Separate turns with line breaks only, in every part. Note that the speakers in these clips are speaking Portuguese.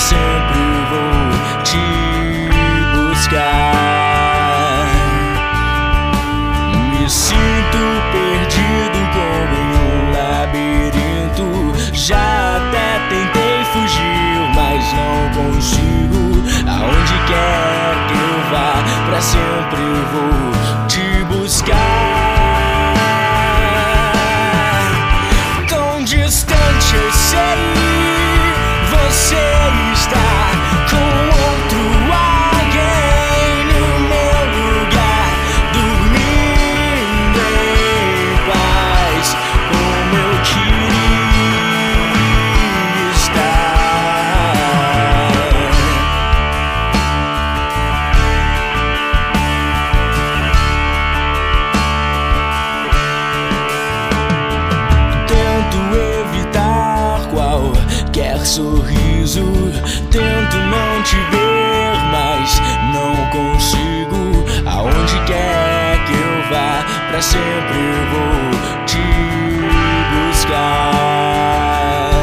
sempre vou te buscar. Me sinto perdido como em um labirinto. Já até tentei fugir, mas não consigo. Aonde quer que eu vá, pra sempre vou te buscar. Tão distante eu sei, você está com outro alguém no meu lugar, dormindo em paz, como eu queria estar. Tento evitar qualquer sorriso, tento não te ver, mas não consigo. Aonde quer que eu vá, pra sempre vou te buscar.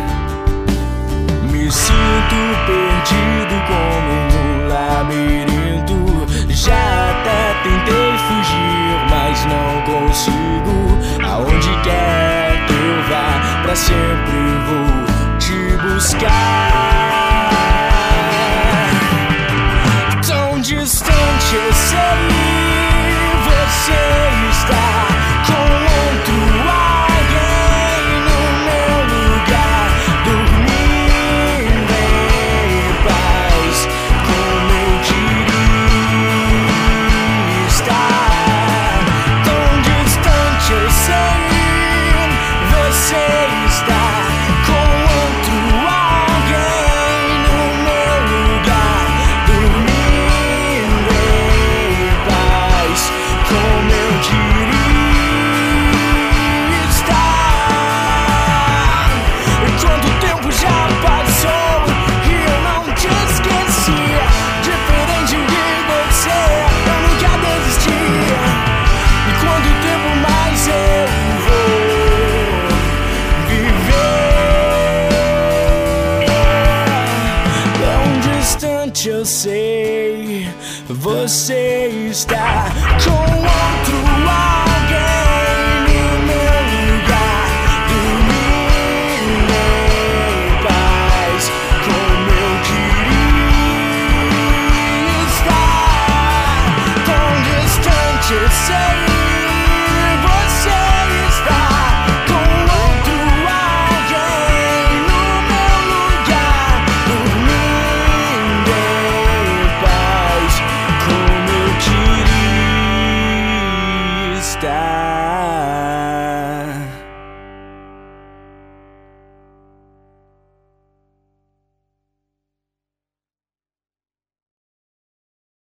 Me sinto perdido como num labirinto. Já até tentei fugir, mas não consigo. Aonde quer que eu vá, pra sempre vou te buscar. Tão distante eu sei, você está com outro alguém no meu lugar, dormindo em paz, como eu queria estar. Tão distante eu sei, você está com outro alguém no meu lugar, dormindo em paz, como eu queria estar. Quanto tempo já passou e eu não te esqueci. Diferente de você, eu nunca desisti. E quanto tempo mais eu vou viver? Tão distante eu sei, você está com